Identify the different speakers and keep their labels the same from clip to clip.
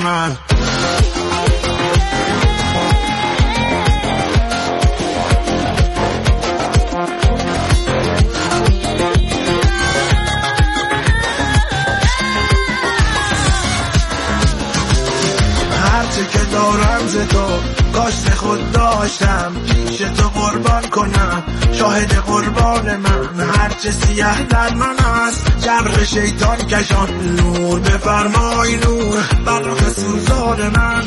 Speaker 1: من. هرچه که دارم ز تو کاش خود داشتم، پیش تو قربان کنم شاهد قربان من. هرچه سیاه در من است جبر شیطان کشان، نور بفرمای نور بر رخ سوزان من.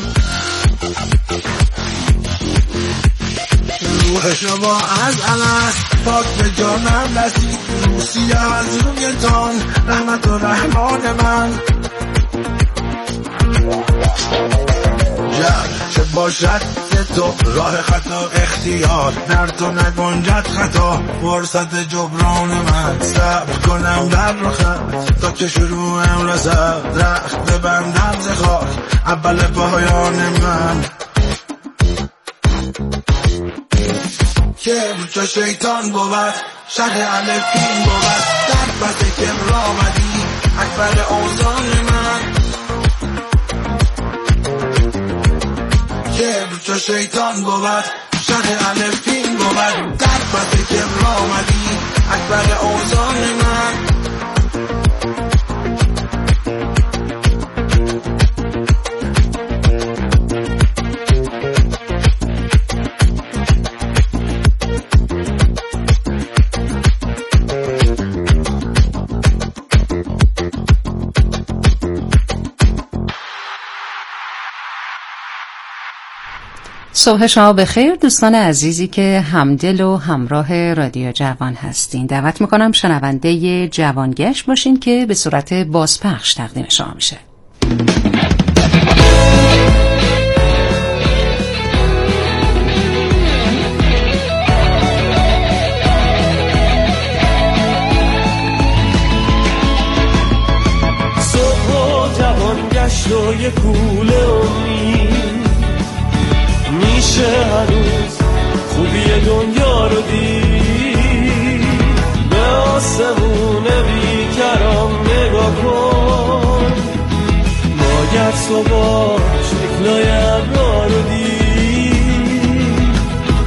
Speaker 1: روح شما از الست پاک به جانم رسید، روسی از رویتان رحمت و رحمان من. چه باشد تو راه خطا اختیار، در تو نگنجد خطا فرصت جبران من. صبر کنم در رخت تا که شروعم رسد، رخت ببندم ز خاک اول پایان من. کبر چو شیطان بود شرح الفین بود، در پس کبر آمدی اکبر اوزان من. کبر چو شیطان بود شرح الفین بود، در پس کبر آمدی اکبر اوزان من.
Speaker 2: صبح شما بخیر دوستان عزیزی که همدل و همراه رادیو جوان هستین. دعوت میکنم شنونده جوانگشت باشین که به صورت بازپخش تقدیم شما میشه.
Speaker 3: صبح جوانگشت و یه کوله امید، میشه هنوز خوبی دنیا رو دید. به آسمون بیکرام نگاه کن، ماگر صبح شکلای ابرا رو دید.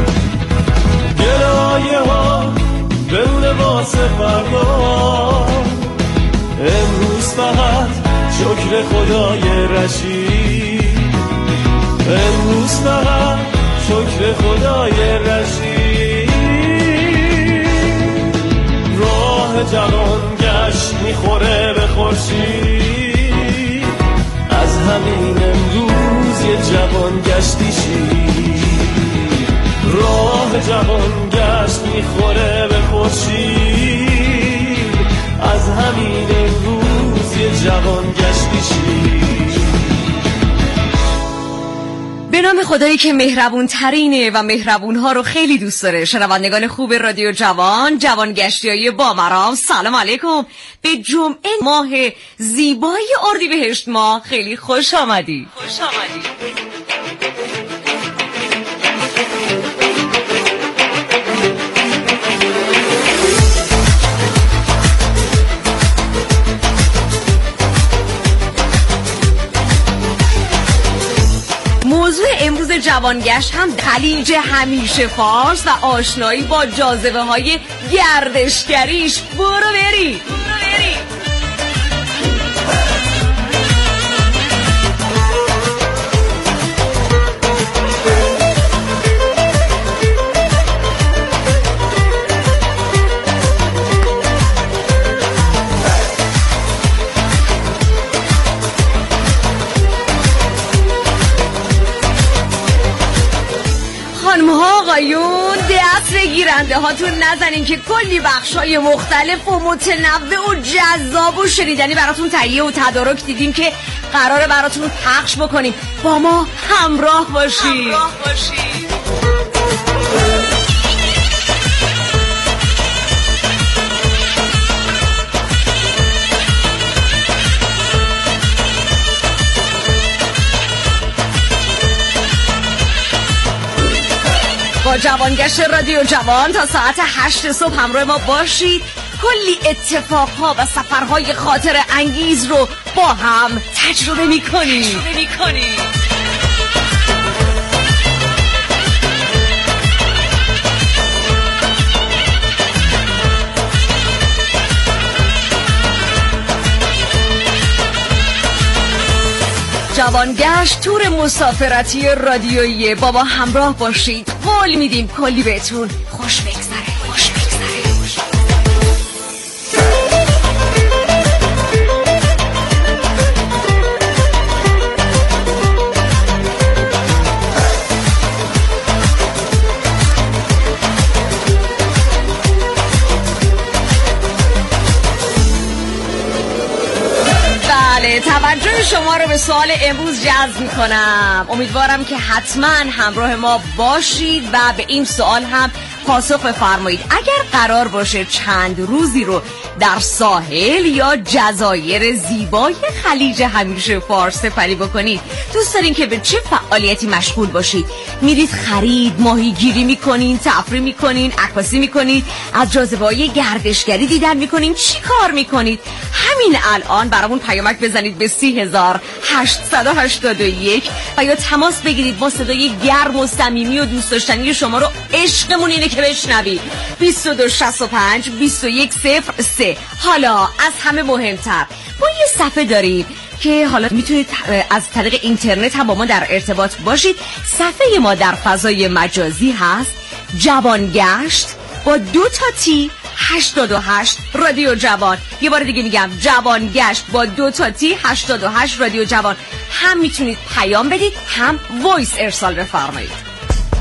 Speaker 3: گلایه ها بمونه واسه فردا، امروز فقط شکر خدای رشید. امروز فقط شکر خدای رشید. راه جوان گشت میخوره به خورشید، از همین امروز یه جوان گشتی شید. راه جوان گشت میخوره به خورشید، از همین امروز یه جوان گشتی شید.
Speaker 4: به نام خدایی که مهربون ترینه و مهربون ها رو خیلی دوست داره. شنوندگان خوب رادیو جوان، جوانگشتیای با مرام، سلام علیکم. به جمعه ماه زیبای اردیبهشت ماه خیلی خوش آمدی. موضوع امروز جوانگشت هم خلیج همیشه فارس و آشنایی با جاذبه های گردشگریش. برو بری. آقایون دست بگیرنده هاتون نزنین که کلی بخشای مختلف و متنوع و جذاب و شنیدنی براتون تهیه و تدارک دیدیم که قراره براتون پخش بکنیم. با ما همراه باشید. با جوانگشت رادیو جوان تا ساعت 8 صبح همراه ما باشید. کلی اتفاقها و سفرهای خاطر انگیز رو با هم تجربه میکنیم. جوانگشت تور مسافرتی رادیویی، بابا همراه باشید. قول میدیم کلی بهتون خوش بگذره. توجه شما رو به سوال امروز جذب میکنم. امیدوارم که حتما همراه ما باشید و به این سوال هم پاسخ بفرمایید. اگر قرار باشه چند روزی رو در ساحل یا جزایر زیبای خلیج همیشه فارس سپری بکنید، دوست دارین که به چه فعالیتی مشغول باشید؟ میرید خرید، ماهیگیری میکنین، تفریح میکنین، عکاسی میکنید، از جاذبه‌های گردشگری دیدن میکنین، چی کار میکنید؟ همین الان برامون پیامک بزنید به 30881 و یا تماس بگیرید. با صدای گرم و صمیمی و دوست داشتنی شما رو عشقمون اینه که بشنوید. 2265 2103. حالا از همه مهمتر ما یه صفحه داریم که حالا میتونید از طریق اینترنت هم با ما در ارتباط باشید. صفحه ما در فضای مجازی هست جوانگشت با 2 تی 88 رادیو جوان. یه بار دیگه میگم جوانگشت با 2 تی 88 رادیو جوان. هم میتونید پیام بدید هم وایس ارسال بفرمایید.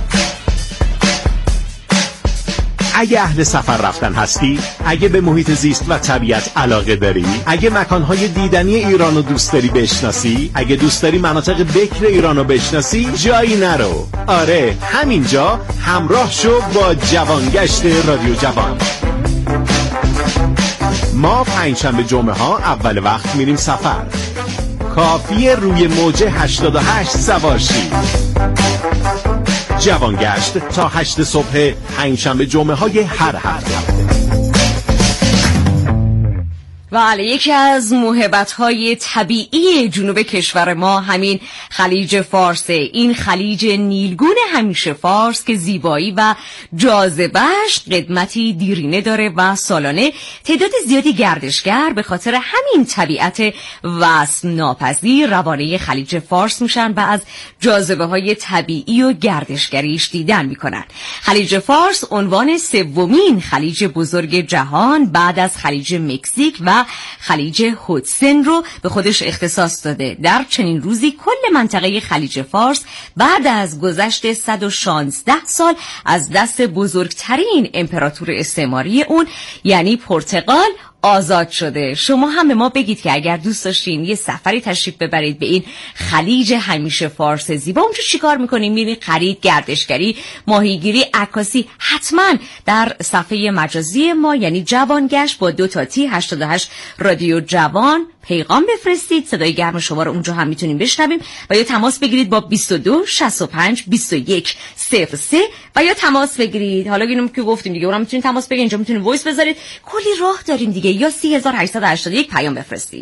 Speaker 5: اگه اهل سفر رفتن هستی، اگه به محیط زیست و طبیعت علاقه داری، اگه مکانهای دیدنی ایران رو دوست داری بشناسی، اگه دوست داری مناطق بکر ایران رو بشناسی، جایی نرو. آره، همینجا همراه شو با جوانگشت رادیو جوان. ما پنجشنبه جمعه ها اول وقت میریم سفر. کافیه روی موج 88 سوار شی. جوانگشت تا 8 صبح پنجشنبه جمعه های هر هفته.
Speaker 4: بله، یکی از موهبت‌های طبیعی جنوب کشور ما همین خلیج فارسه. این خلیج نیلگون همیشه فارس که زیبایی و جاذبه‌اش قدمتی دیرینه داره و سالانه تعداد زیادی گردشگر به خاطر همین طبیعت وصف ناپذیر روانه خلیج فارس میشن و از جاذبه‌های طبیعی و گردشگریش دیدن میکنن. خلیج فارس عنوان 3مین خلیج بزرگ جهان بعد از خلیج مکزیک و خلیج هودسن رو به خودش اختصاص داده. در چنین روزی کل منطقه خلیج فارس بعد از گذشت 116 سال از دست بزرگترین امپراتور استعماری اون یعنی پرتغال آزاد شده. شما هم به ما بگید که اگر دوست داشتین یه سفری تشریف ببرید به این خلیج همیشه فارس زیبا، اونجا چیکار میکنیم؟ میرید خرید، گردشگری، ماهیگیری، عکاسی. حتما در صفحه مجازی ما یعنی جوانگشت با 2 تی 88 رادیو جوان پیغام بفرستید. صدای گرم شما رو اونجا هم میتونیم بشنویم و یا تماس بگیرید با 22 65 21 03 و یا تماس بگیرید. حالا اینو که گفتیم دیگه، اونم میتونید تماس بگیرید، اینجا میتونید وایس بذارید. کلی راه داریم دیگه. یا 3881 پیام بفرستید.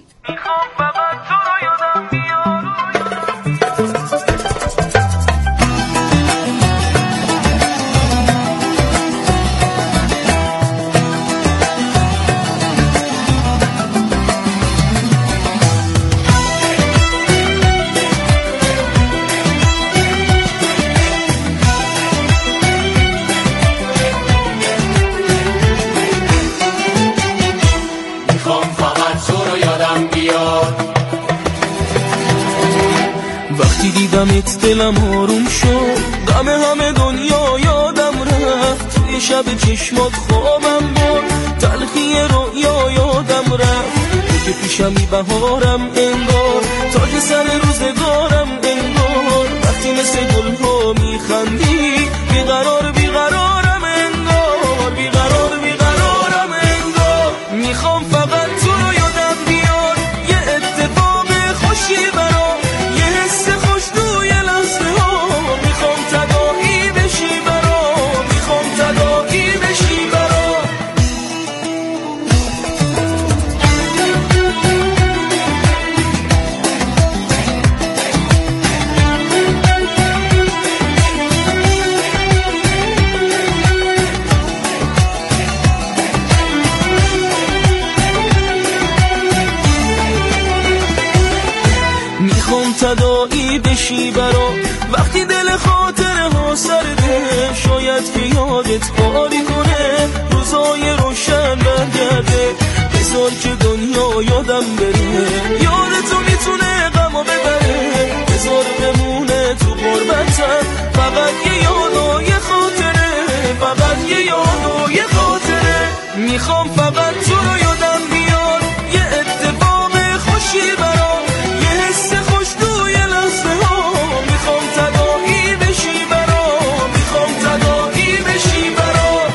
Speaker 3: وقتی دیدمت دلم آروم شد، غم همه دنیا یادم رفت. توی شب چشمات خوابم برد، تلخی رویا یادم رفت. تو که پیشمی بهارم انگار، تاج سر روزگارم انگار. وقتی مثل گلها میخندی، بیقرار بیقرارم انگار، بیقرار بیقرارم انگار. میخوام فقط تو رو یادم بیار، یه اتفاق خوشی برام، یه حس خوش توی لحظه ها. میخوام تداعی بشی برام، میخوام تداعی بشی برام. تداعی بشی برا. وقتی دل خاطره ها سرده شاید که یادت کاری کنه، روزای روشن برگرده، بذار که دنیا یادم بره. یادتو میتونه غمو ببره، بذار بمونه تو غربتم، فقط یه یاد و یه خاطره، فقط یه یاد و یه خاطره. میخوام فقط تو رو یادم بیاد، یه اتفاق خوشی برام، یه حس خوش توی لحظه ها. میخوام تداعی بشی برام، میخوام تداعی بشی برام.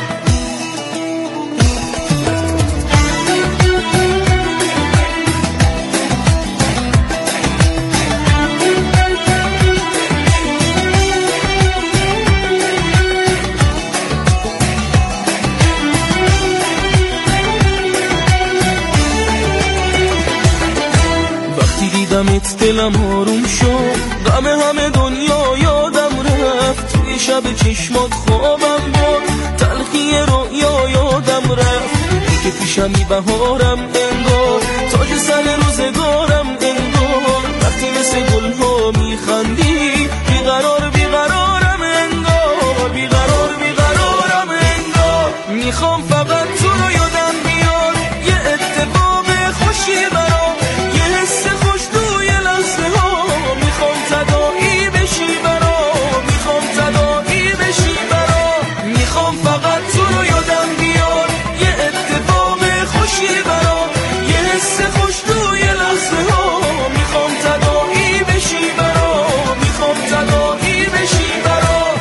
Speaker 3: دیدمت دلم آروم شد، غم همه دنیا یادم رفت، توی شب چشمات خوابم بود، تلخی رویا یادم رفت. ای که پیشمی بهارم انگار، تاج سر روزگارم انگار، وقتی مثل گلها میخندی، بیقرار بیقرارم انگار، بیقرار بیقرارم انگار. میخوام فقط تو رو یادم بیاد، یه اتفاق خوشی برام، یه حس خوش توی لحظه ها. میخوام تداعی بشی برام، میخوام تداعی بشی برام. میخوام فقط تو رو یادم بیاد، یه اتفاق خوشی برام، یه حس خوش توی لحظه ها. میخوام تداعی بشی برام، میخوام تداعی بشی برام.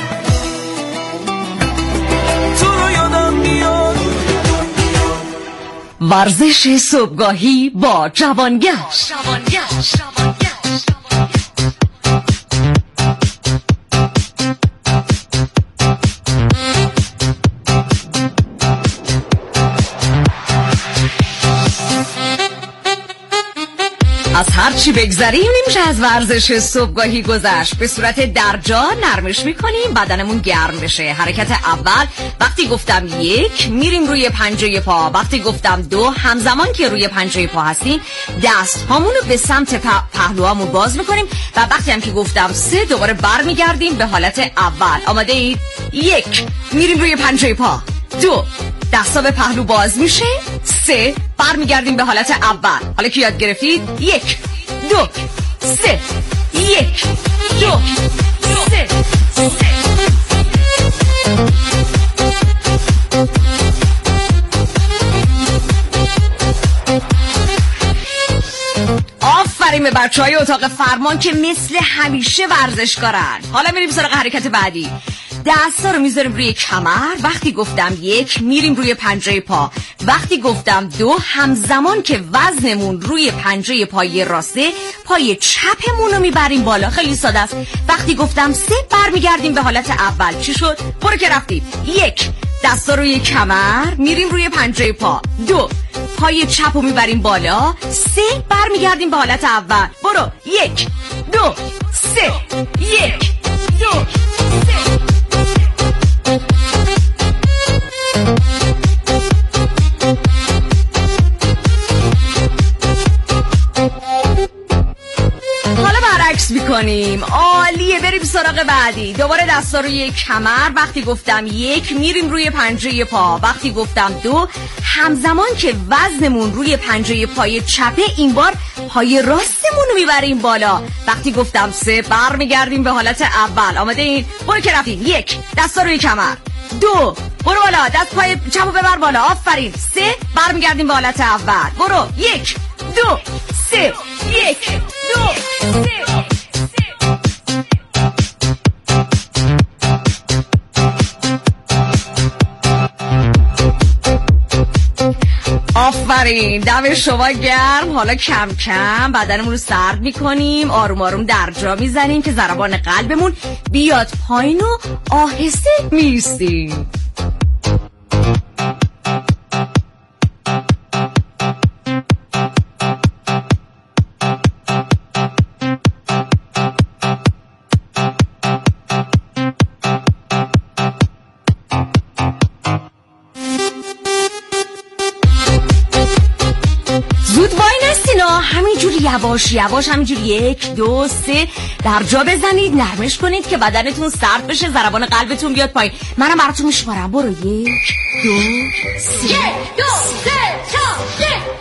Speaker 3: تو رو یادم بیاد.
Speaker 4: ورزش صبحگاهی با جوانگشت. از هر چی بگذریم نمیشه از ورزش صبحگاهی گذشت. به صورت درجا نرمش میکنیم بدنمون گرم بشه. حرکت اول وقتی گفتم 1 میریم روی پنجه پا، وقتی گفتم 2 همزمان که روی پنجه پا هستیم دست هامون رو به سمت پهلوهامون باز میکنیم و وقتی هم که گفتم 3 دوباره بر میگردیم به حالت اول. آماده اید؟ 1 میریم روی پنجه پا، 2 دستا به پهلو باز میشه، 3 برمیگردیم به حالت اول. حالا که یاد گرفتید 1 2 3 1 2 3 آفرین به بچهای اتاق فرمان که مثل همیشه ورزشکارن. حالا میریم سراغ حرکت بعدی. دستا رو میذاریم روی کمر، وقتی گفتم 1 میریم روی پنجه پا، وقتی گفتم 2 همزمان که وزنمون روی پنجه پای راسته پای چپمون رو میبریم بالا. خیلی ساده است. وقتی گفتم 3 برمیگردیم به حالت اول. چی شد؟ برو که رفتیم. 1 دستا روی کمر میریم روی پنجه پا، 2 پای چپ رو میبریم بالا، 3 برمیگردیم به حالت اول. برو 1 2 3 1 2 3. حالا برعکس میکنیم. عالیه. بریم سراغ بعدی. دوباره دستا روی کمر، وقتی گفتم 1 میریم روی پنجه پا، وقتی گفتم 2 همزمان که وزنمون روی پنجه پای چپه این بار پای راستمون رو میبریم بالا، وقتی گفتم 3 برمیگردیم به حالت اول. آماده این؟ برو که رفتیم. 1 دستا روی کمر، 2 برو بالا، دست پای چپو ببر بالا. آفرین. 3 برمیگردیم به حالت اول. برو 1 2 3 1 2 3. آفرین. دم شما گرم. حالا کم کم بدنمون رو سرد میکنیم، آروم آروم درجا میزنیم که ضربان قلبمون بیاد پایین و آهسته میستیم. یواش یواش همینجور 1 2 3 در جا بزنید، نرمش کنید که بدنتون سرد بشه، ضربان قلبتون بیاد پایین. منم براتون میشمارم. برو 1 2 3 1 2 3 4 1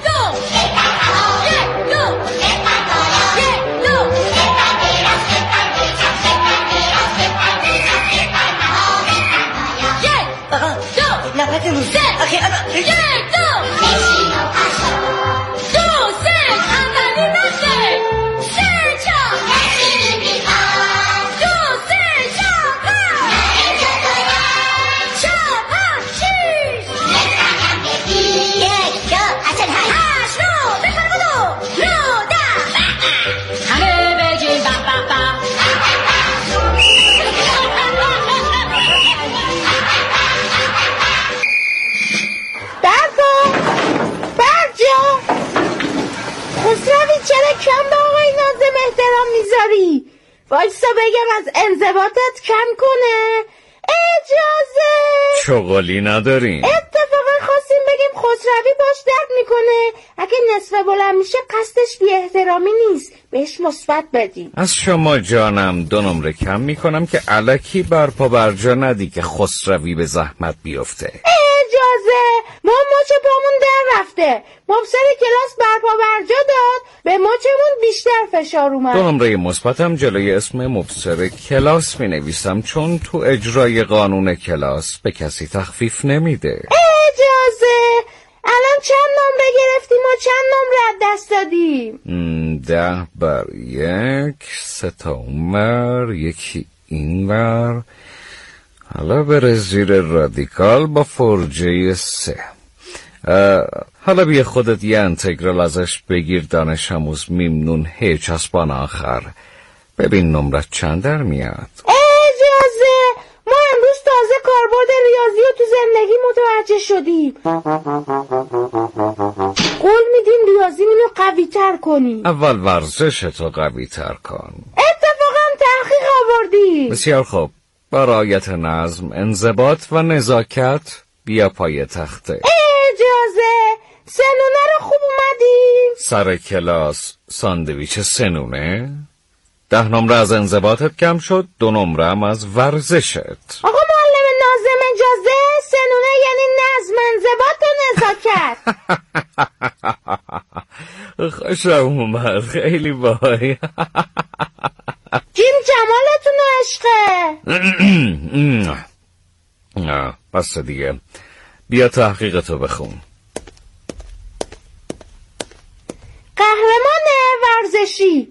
Speaker 6: کم به آقای ناظم احترام میذاری؟ وایسا بگم از انضباطت کم کنه. اجازه
Speaker 5: شغلی نداریم.
Speaker 6: اتفاقا خواستیم بگیم خسروی باش درد میکنه، اگه نصف بلند میشه قصدش بی احترامی نیست، بهش مثبت بدیم.
Speaker 5: از شما جانم 2 نمره کم میکنم که الکی برپا برجا ندی که خسروی به زحمت بیفته.
Speaker 6: اجازه ما مچ پامون در رفته، مبصر کلاس برپا برجا داد، به مچمون بیشتر فشار اومد.
Speaker 5: 2 نمره مثبتم جلوی اسم مبصر کلاس می نویسم، چون تو اجرای قانون کلاس به کسی تخفیف نمیده.
Speaker 6: اجازه الان چند نمره گرفتیم و چند نمره دست دادیم؟
Speaker 5: 10 بر 1 3 تا اونور، یکی اینور. حالا بره زیر رادیکال با فرجه 3. حالا بیا خودت یه انتگرال ازش بگیر، دانش آموز میمنون هیچ اسبان آخر. ببین نمرت چند در میاد.
Speaker 6: اجازه ما امروز تازه کاربرد ریاضی رو تو زندگی متوجه شدیم. قول میدیم ریاضی منو قوی تر کنی.
Speaker 5: اول ورزش تو قوی تر کن.
Speaker 6: اتفاقا تحقیق آوردی.
Speaker 5: بسیار خوب. با رعایت نظم، انضباط و نزاکت بیا پای تخته.
Speaker 6: اجازه سنونه رو خوب اومدی؟
Speaker 5: سر کلاس ساندویچ سنونه؟ 10 نمره از انضباطت کم شد، 2 نمره هم از ورزشت.
Speaker 6: آقا معلم ناظم اجازه، سنونه یعنی نظم، انضباط و نزاکت.
Speaker 5: خوشم اومد، خیلی باحال.
Speaker 6: جیم جمالتون عشقه.
Speaker 5: بس دیگه، بیا تحقیقتو بخون.
Speaker 6: قهرمان ورزشی.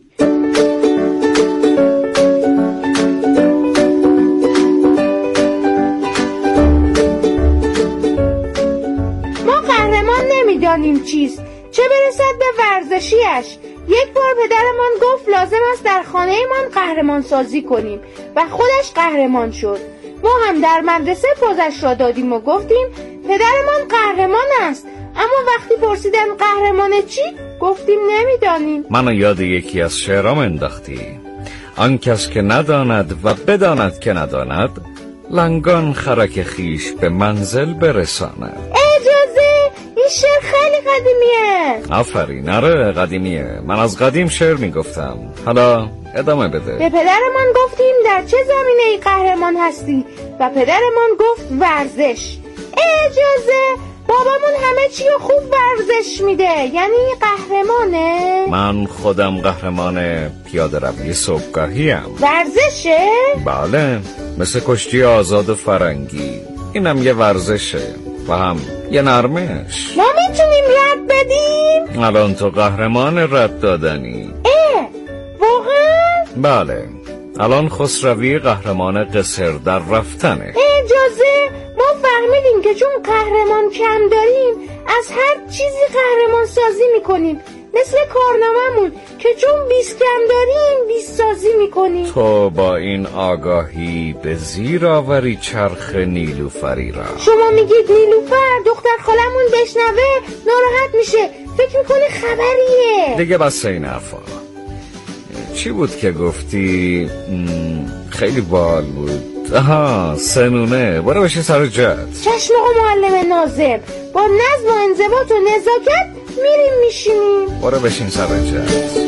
Speaker 6: ما قهرمان نمیدانیم چیست، چه برسد به ورزشیش. یک بار پدرمان گفت لازم است در خانه‌مان قهرمان سازی کنیم و خودش قهرمان شد. ما هم در مدرسه پوزش را دادیم و گفتیم پدرمان قهرمان است، اما وقتی پرسیدن قهرمان چی؟ گفتیم نمیدانیم.
Speaker 5: منو یاد یکی از شعرام انداختی. آن کس که نداند و بداند که نداند، لنگان خرک خیش به منزل برساند.
Speaker 6: اجازه این شعر خیلی قدیمیه.
Speaker 5: آفرین، آره قدیمیه. من از قدیم شعر میگفتم. حالا ادامه بده.
Speaker 6: به پدرمان گفتیم در چه زمینه‌ای قهرمان هستی و پدرمان گفت ورزش. اجازه بابامون همه چی رو خوب ورزش میده، یعنی قهرمانه.
Speaker 5: من خودم قهرمان پیاده روی صبحگاهیم.
Speaker 6: ورزشه؟
Speaker 5: بله، مثل کشتی آزاد فرنگی. اینم یه ورزشه و هم یه نرمش.
Speaker 6: ما میتونیم رد بدیم؟
Speaker 5: الان تو قهرمان رد دادنی.
Speaker 6: واقعا؟
Speaker 5: بله، الان خسروی قهرمان قصر در رفتنه.
Speaker 6: اجازه ما فهمیدیم که چون قهرمان کم داریم از هر چیزی قهرمان سازی میکنیم، مثل کارنامه‌مون که چون 20 کم داریم 20 سازی میکنیم.
Speaker 5: تو با این آگاهی به زیر آوری چرخ نیلوفری را.
Speaker 6: شما میگید نیلوفر، دختر خالمون بشنوه ناراحت میشه، فکر میکنه خبریه.
Speaker 5: دیگه بس این حرفا. چی بود که گفتی؟ خیلی بال بود. آها، سنونه. برو بشه سر جد.
Speaker 6: چشم آقا معلم ناظم، با نظم و انضباط و نزاکت میریم میشینیم.
Speaker 7: برو بشین سبنجه.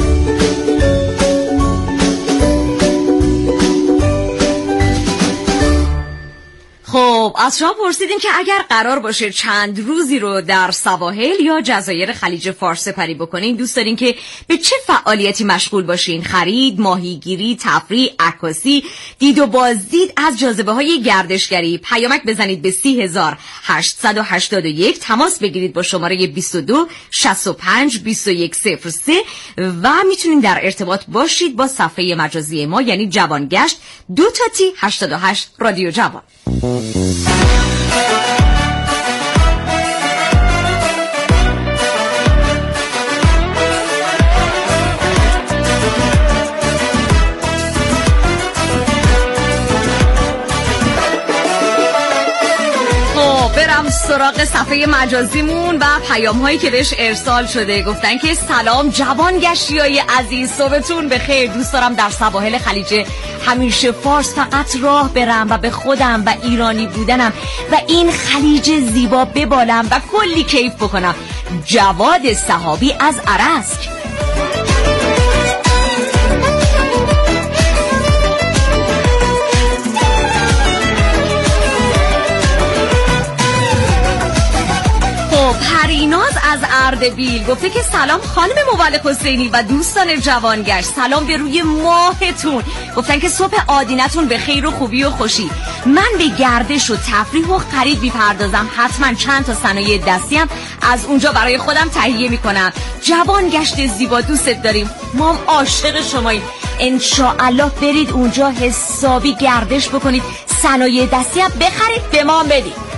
Speaker 4: خب از شما پرسیدیم که اگر قرار باشه چند روزی رو در سواحل یا جزایر خلیج فارس سپری بکنین، دوست دارین که به چه فعالیتی مشغول باشین؟ خرید، ماهیگیری، تفریح، عکاسی، دید و بازدید از جاذبه‌های گردشگری؟ پیامک بزنید به 30881، تماس بگیرید با شماره 22 65 21 03 و میتونین در ارتباط باشید با صفحه مجازی ما، یعنی جوانگشت 2T88 رادیو جوان. برم سراغ صفحه مجازیمون و پیام هایی که بهش ارسال شده. گفتن که سلام جوانگشتیای عزیز، صبحتون بخیر. دوست دارم در سواحل خلیج همیشه فارس فقط راه برم و به خودم و ایرانی بودنم و این خلیج زیبا ببالم و کلی کیف بکنم. جواد صحابی از ارسک. پریناز از اردبیل گفته که سلام خانم مولد حسینی و دوستان جوانگشت، سلام به روی ماهتون. گفتن که صبح آدینتون به خیر و خوبی و خوشی. من به گردش و تفریح و خرید میپردازم، حتما چند تا صنایع دستی هم از اونجا برای خودم تهیه میکنم. جوانگشت زیبا دوست داریم، ما هم عاشق شماییم. انشاءالله برید اونجا حسابی گردش بکنید، صنایع دستی هم بخرید به ما بدید.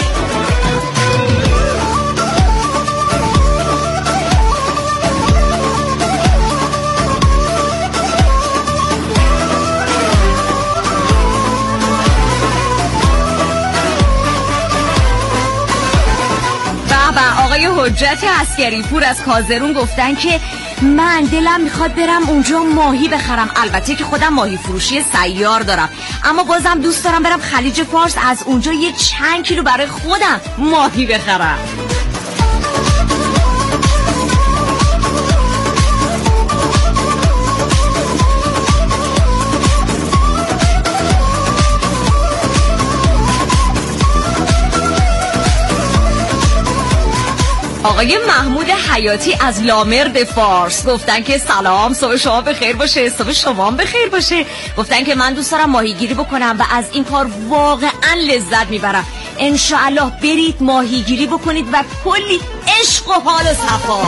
Speaker 4: آقای حجت عسکری پور از کازرون گفتن که من دلم میخواد برم اونجا ماهی بخرم. البته که خودم ماهی فروشی سیار دارم، اما بازم دوست دارم برم خلیج فارس، از اونجا یه چند کیلو برای خودم ماهی بخرم. آقای محمود حیاتی از لامرد فارس گفتن که سلام، صبح شما بخیر باشه. صبح شما هم بخیر باشه. گفتن که من دوست دارم ماهیگیری بکنم و از این کار واقعا لذت میبرم. انشاءالله برید ماهیگیری بکنید و کلی عشق و حال و صفا.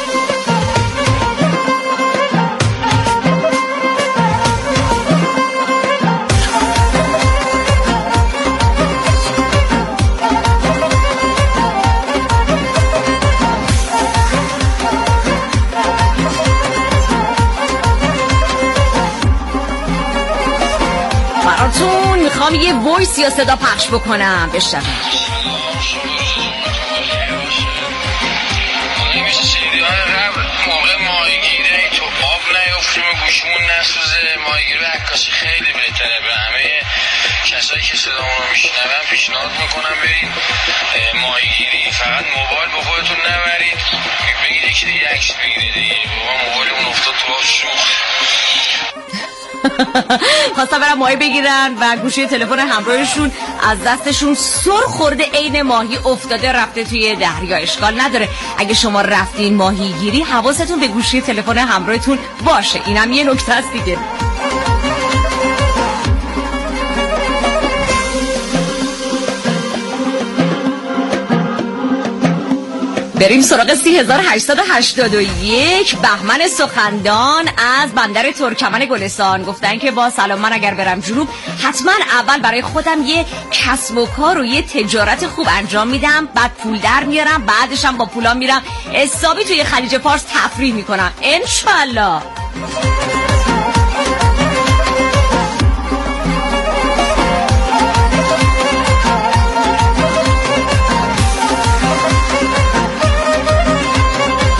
Speaker 4: میخوام یه وایس یا صدا پخش بکنم بشنوید.
Speaker 8: موقع ماهیگیری تو آب نیفتیم و گوشمون نسوزه. ماهیگیری و عکاسی خیلی بهتره. به همه کسایی که صدامون رو میشنون پیشنهاد میکنم برید ماهیگیری. فقط موبایل با خودتون نبرید، بگید یکی دیگه عکس بگیره دیگه. بابا موبایلمون افتاد تو آب شوخ.
Speaker 4: خواستم برم ماهی بگیرن و گوشی تلفن همراهشون از دستشون سر خورده، عین ماهی افتاده رفته توی دریا. اشکال نداره، اگه شما رفتین ماهی گیری حواستون به گوشی تلفن همراهتون باشه. اینم یه نکته است دیگه. بریم سراغ 3881. بهمن سخندان از بندر ترکمن گلستان گفتن که با سلام، من اگر برم جنوب حتما اول برای خودم یه کسب و کار و یه تجارت خوب انجام میدم، بعد پول در میارم، بعدش هم با پولام میرم حسابی توی خلیج فارس تفریح میکنم انشالله.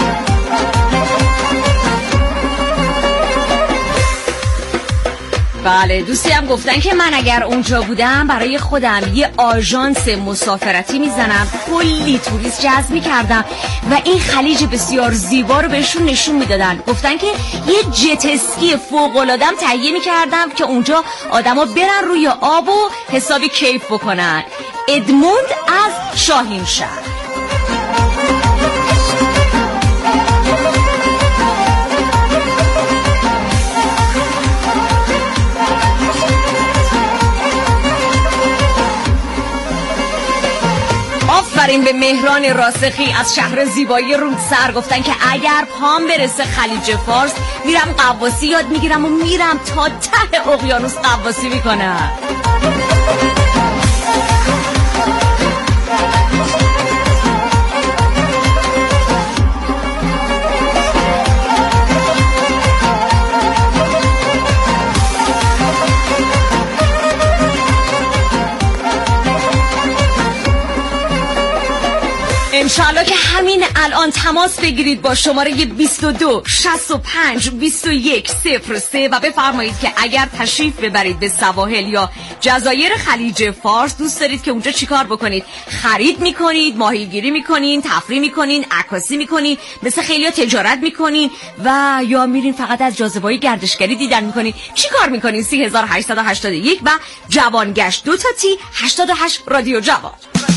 Speaker 4: و بله دوستی هم گفتن که من اگر اونجا بودم برای خودم یه آژانس مسافرتی میزنم، کلی توریست جذب میکردم و این خلیج بسیار زیبا رو بهشون نشون میدادن. گفتن که یه جت اسکی فوق‌العاده‌ام تهیه میکردم که اونجا آدما برن روی آب و حسابی کیف بکنن. ادموند از شاهینشهر. آفرین به مهران راسخی از شهر زیبایی رودسر. گفتن که اگر پام برسه خلیج فارس میرم غواصی یاد میگیرم و میرم تا ته اقیانوس غواصی میکنم. انشالله که همین الان تماس بگیرید با شماره 22 65 21 03 و بفرمایید که اگر تشریف ببرید به سواحل یا جزایر خلیج فارس، دوست دارید که اونجا چیکار بکنید؟ خرید میکنید، ماهیگیری میکنین، تفریح میکنین، عکاسی میکنین، مثل خیلیا تجارت میکنین و یا میرین فقط از جاذبه‌های گردشگری دیدن میکنین. چیکار میکنین؟ 3881 و جوانگشت 2 تا تی 88 رادیو جوان.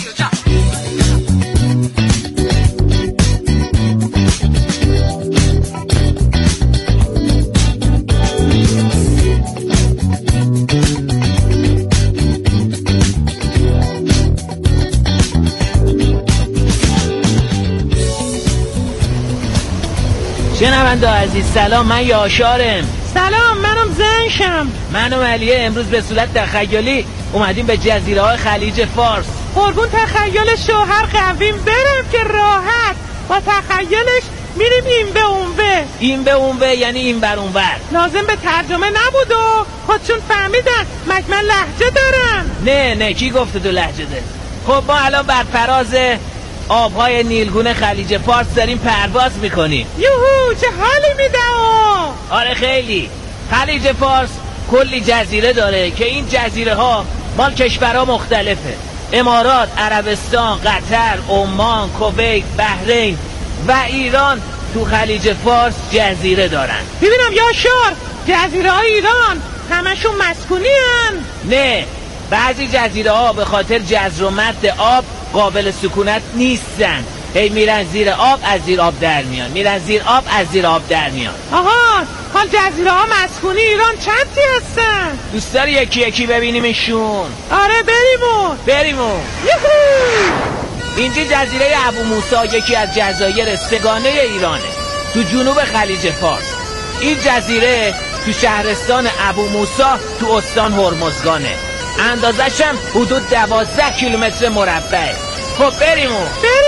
Speaker 7: شنونده عزیز سلام، من یاشارم.
Speaker 9: سلام، منم زنشم.
Speaker 7: منم علیه. امروز به صورت تخیلی اومدیم به جزیره های خلیج فارس.
Speaker 9: قربون تخیل شوهر قویم برم که راحت با تخیلش میریم این به اون به.
Speaker 7: این به اون به یعنی این بر اون بر.
Speaker 9: لازم به ترجمه نبود و خودشون فهمیدن مگه من لهجه دارم.
Speaker 7: نه کی گفته تو لهجه داری؟ خب ما الان بر فراز آبهای نیلگون خلیج فارس داریم پرواز میکنیم.
Speaker 9: یوهو چه حالی میده.
Speaker 7: آره خیلی. خلیج فارس کلی جزیره داره که این جزیره ها مال کشورها مختلفه. امارات، عربستان، قطر، عمان، کویت، بحرین و ایران تو خلیج فارس جزیره دارن.
Speaker 9: ببینم یاشار، جزیره های ایران همشون مسکونی هن؟
Speaker 7: نه، بعضی جزیره ها به خاطر جزر و مد آب قابل سکونت نیستن. هی میرن زیر آب، از زیر آب در میان، میرن زیر آب، از زیر آب در میان.
Speaker 9: آها، حال جزیره ها مسکونی ایران چندی هستن؟
Speaker 7: دوست داری یکی یکی ببینیمشون؟
Speaker 9: آره بریمون.
Speaker 7: اینجا جزیره ابو موسی یکی از جزایر سگانه ایرانه تو جنوب خلیج فارس. این جزیره تو شهرستان ابو موسی تو استان هرمزگانه. اندازش هم حدود 12 کیلومتر مربعه. خب بریمون.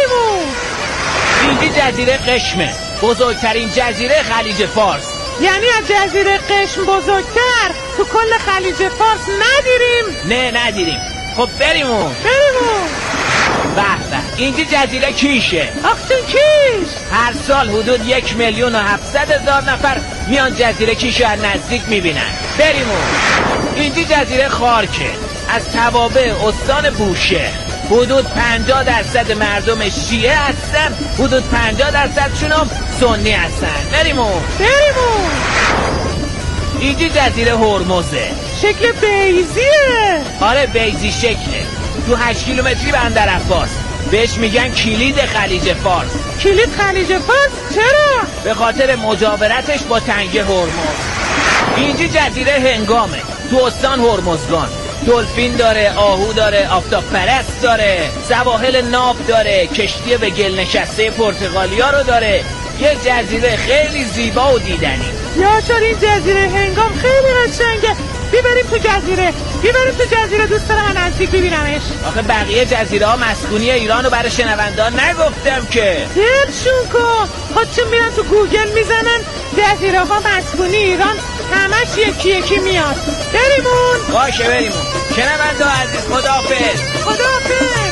Speaker 7: اینجا جزیره قشمه، بزرگترین جزیره خلیج فارس.
Speaker 9: یعنی از جزیره قشم بزرگتر تو کل خلیج فارس ندیریم؟
Speaker 7: نه ندیریم. خب بریمون. به اینجا جزیره کیشه.
Speaker 9: آخچون کیش.
Speaker 7: هر سال حدود 1,700,000 نفر میان جزیره کیش رو از نزدیک میبینن. بریمون. اینجا جزیره خارکه، از توابع استان بوشهر. حدود 50% مردم شیعه هستن، حدود 50% هم سنی هستن. بریمون. اینجا جزیره هرمزه.
Speaker 9: شکل بیضیه.
Speaker 7: آره بیضی شکله. تو 8 کیلومتری بندر عباس. بهش میگن کلید خلیج فارس.
Speaker 9: کلید خلیج فارس؟ چرا؟
Speaker 7: به خاطر مجاورتش با تنگه هرمز. اینجا جزیره هنگامه تو استان هرمزگان. دلفین داره، آهو داره، آفتاب پرست داره، سواحل ناب داره، کشتی به گل نشسته پرتغالیا رو داره. یه جزیره خیلی زیبا و دیدنی.
Speaker 9: یاشار این جزیره هنگام خیلی قشنگه. بیبریم تو جزیره دوست دارم نزدیک ببینمش.
Speaker 7: آخه بقیه جزیره ها مسکونی ایرانو برای شنوندان نگفتم که.
Speaker 9: دلشون کن. خودشون میرن تو گوگل میزنن جزیره ها مسکونی ایران، همش یکی میاد. بریمون.
Speaker 7: باشه بریمون. شنونده عزیز خداحافظ.